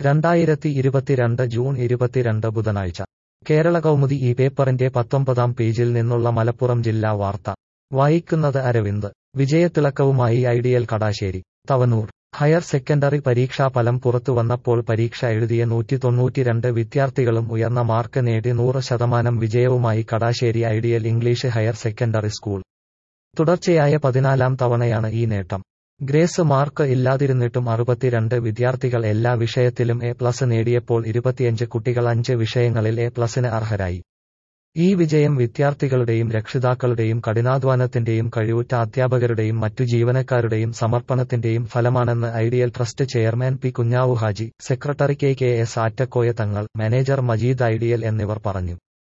2022 June 22 ബുധനാഴ്ച കേരള കൗമുദി ഈ പേപ്പറിന്റെ 19-ാം പേജിൽ നിന്നുള്ള മലപ്പുറം ജില്ലാ വാർത്ത വായിക്കുന്നത് അരവിന്ദ്. വിജയത്തിളക്കവുമായി ideal Kadassery. Thavanur higher secondary പരീക്ഷാഫലം പുറത്തുവന്നപ്പോൾ പരീക്ഷ എഴുതിയ 192 വിദ്യാർത്ഥികളും ഉയർന്ന മാർക്ക് നേടി 100% വിജയവുമായി Kadassery ideal English higher secondary school. തുടർച്ചയായ 14-ാം തവണയാണ് ഈ നേട്ടം. ഗ്രേസ് മാർക്ക് ഇല്ലാതിരുന്നിട്ടും 62 വിദ്യാർത്ഥികൾ എല്ലാ വിഷയത്തിലും എ+ നേടിയപ്പോൾ 25 കുട്ടികൾ 5 വിഷയങ്ങളിൽ എ+ന് അർഹരായി. ഈ വിജയം വിദ്യാർത്ഥികളുടെയും രക്ഷിതാക്കളുടെയും കഠിനാധ്വാനത്തിന്റെയും കഴിവുറ്റ അധ്യാപകരുടെയും മറ്റു ജീവനക്കാരുടെയും സമർപ്പണത്തിന്റെയും ഫലമാണെന്ന് ideal trust chairman P Kunhavu Haji, secretary K S Attakoya Thangal, manager Majeed ideal എന്നിവർ പറഞ്ഞു.